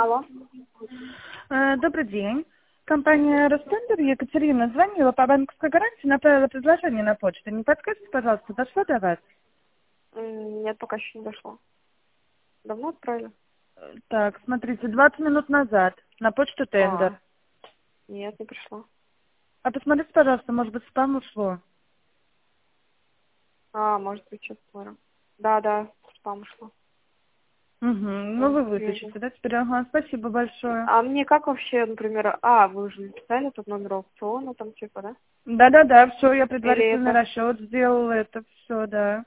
Алло. Добрый день. Компания «Ростендер», Екатерина звонила по банковской гарантии, направила предложение на почту. Не подскажите, пожалуйста, дошло до вас? Нет, пока еще не дошло. Давно отправили? Так, смотрите, 20 минут назад на почту «Тендер». Нет, не пришло. А посмотрите, пожалуйста, может быть, спам ушло. Может быть, сейчас посмотрим. Да, спам ушло. Угу, ну вы выключите, да? Теперь, ага, спасибо большое. А мне как вообще, например, вы уже написали тут номер аукциона, там типа, да? Да-да-да, все, я Или предварительный это? расчет сделала, это все, да.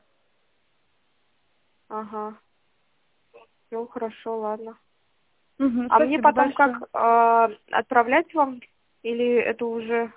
Ага. Ну, хорошо, ладно. Угу, А мне спасибо потом как большое. отправлять вам? Или это уже...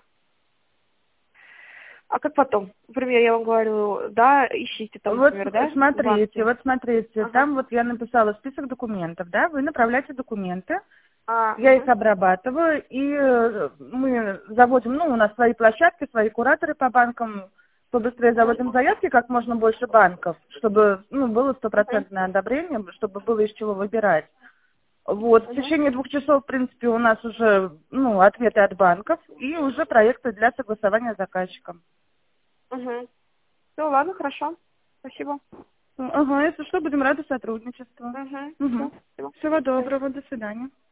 А как потом? Например, я вам говорю, да, ищите там, Вот например, да, в смотрите, банке. Ага. там вот я написала список документов, да, вы направляете документы, я их Угу. обрабатываю, и мы заводим, ну, у нас свои площадки, свои кураторы по банкам, побыстрее заводим заявки, как можно больше банков, чтобы, ну, было стопроцентное одобрение, чтобы было из чего выбирать. Вот, в Угу. течение 2 часов, в принципе, у нас уже, ну, ответы от банков и уже проекты для согласования с заказчиком. Угу. Ну, ладно, хорошо. Спасибо. Ага, если что, будем рады сотрудничеству. Угу. Угу. Все, спасибо. Всего До свидания. доброго, до свидания.